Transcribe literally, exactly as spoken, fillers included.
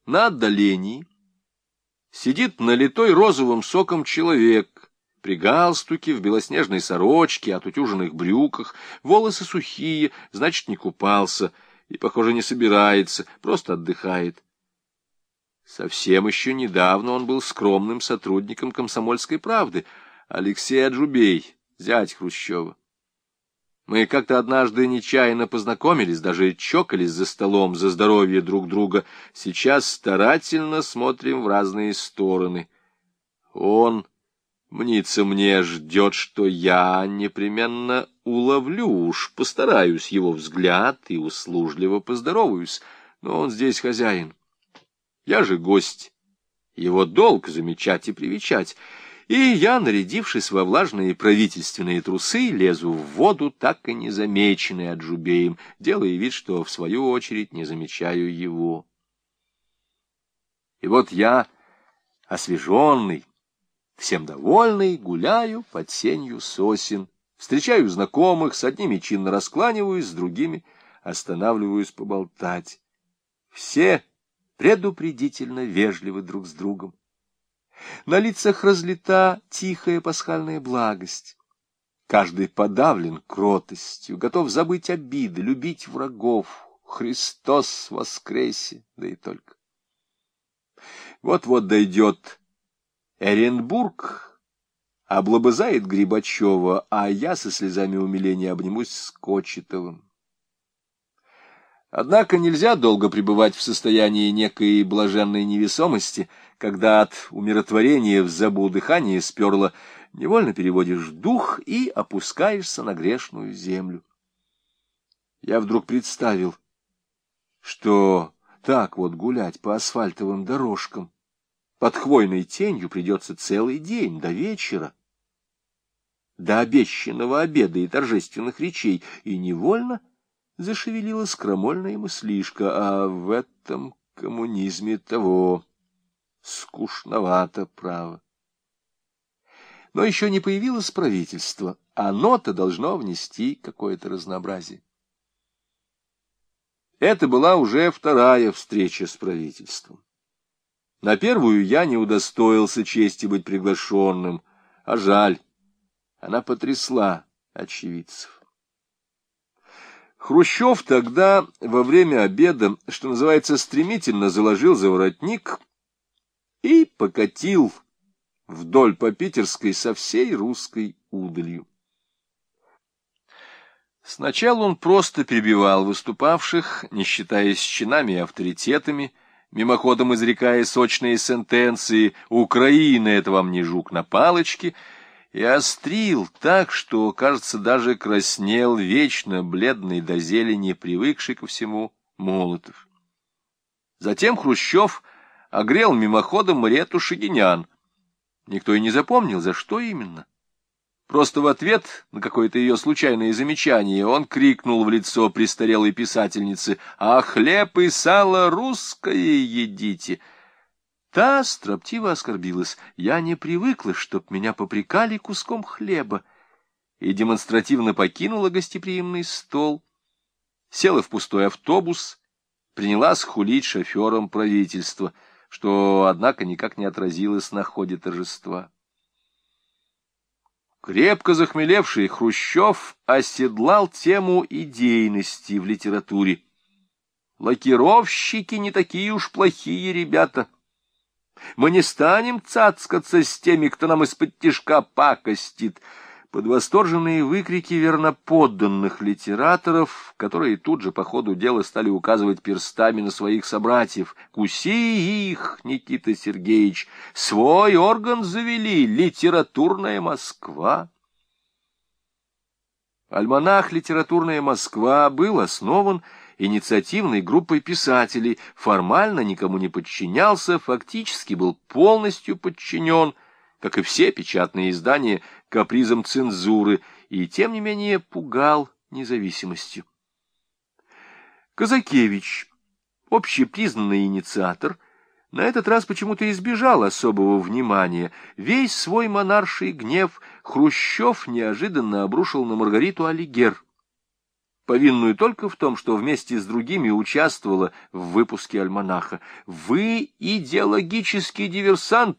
на отдалении сидит налитой розовым соком человек при галстуке, в белоснежной сорочке, отутюженных брюках, волосы сухие, значит, не купался и, похоже, не собирается, просто отдыхает. Совсем еще недавно он был скромным сотрудником «Комсомольской правды», Алексей Аджубей, зять Хрущева. Мы как-то однажды нечаянно познакомились, даже чокались за столом за здоровье друг друга. Сейчас старательно смотрим в разные стороны. Он, мнится мне, ждет, что я непременно уловлю, уж постараюсь его взгляд и услужливо поздороваюсь. Но он здесь хозяин. Я же гость. Его долг замечать и привечать. И я, нарядившись во влажные правительственные трусы, лезу в воду, так и незамеченный Аджубеем, делая вид, что, в свою очередь, не замечаю его. И вот я, освеженный, всем довольный, гуляю под сенью сосен, встречаю знакомых, с одними чинно раскланиваюсь, с другими останавливаюсь поболтать. Все предупредительно вежливы друг с другом. На лицах разлита тихая пасхальная благость. Каждый подавлен кротостью, готов забыть обиды, любить врагов. Христос воскресе, да и только. Вот-вот дойдет Эренбург, облобызает Грибачева, а я со слезами умиления обнимусь с Кочетовым. Однако нельзя долго пребывать в состоянии некой блаженной невесомости, когда от умиротворения в забу дыхание сперло, невольно переводишь дух и опускаешься на грешную землю. Я вдруг представил, что так вот гулять по асфальтовым дорожкам под хвойной тенью придется целый день до вечера, до обещанного обеда и торжественных речей, и невольно зашевелилась крамольная мыслишка, а в этом коммунизме того скучновато, право. Но еще не появилось правительство, оно-то должно внести какое-то разнообразие. Это была уже вторая встреча с правительством. На первую я не удостоился чести быть приглашенным, а жаль, она потрясла очевидцев. Хрущев тогда, во время обеда, что называется, стремительно заложил за воротник и покатил вдоль по Питерской со всей русской удалью. Сначала он просто перебивал выступавших, не считаясь чинами и авторитетами, мимоходом изрекая сочные сентенции «Украина — это вам не жук на палочке», и острил так, что, кажется, даже краснел вечно бледный до зелени, привыкший ко всему Молотов. Затем Хрущев огрел мимоходом Мариэту Шагинян. Никто и не запомнил, за что именно. Просто в ответ на какое-то ее случайное замечание он крикнул в лицо престарелой писательнице: «А хлеб и сало русское едите!» Та строптиво оскорбилась: «Я не привыкла, чтоб меня попрекали куском хлеба», и демонстративно покинула гостеприимный стол, села в пустой автобус, принялась хулить шофером правительства, что, однако, никак не отразилось на ходе торжества. Крепко захмелевший Хрущев оседлал тему идейности в литературе. «Лакировщики не такие уж плохие ребята. Мы не станем цацкаться с теми, кто нам из-под тишка пакостит», под восторженные выкрики верноподданных литераторов, которые тут же по ходу дела стали указывать перстами на своих собратьев. «Куси их, Никита Сергеевич! Свой орган завели, литературная Москва!» Альманах «Литературная Москва» был основан инициативной группой писателей, формально никому не подчинялся, фактически был полностью подчинен, как и все печатные издания, капризам цензуры, и, тем не менее, пугал независимостью. Казакевич, общепризнанный инициатор, на этот раз почему-то избежал особого внимания. Весь свой монарший гнев Хрущев неожиданно обрушил на Маргариту Алигер. повинную только в том, что вместе с другими участвовала в выпуске альманаха. Вы идеологический диверсант,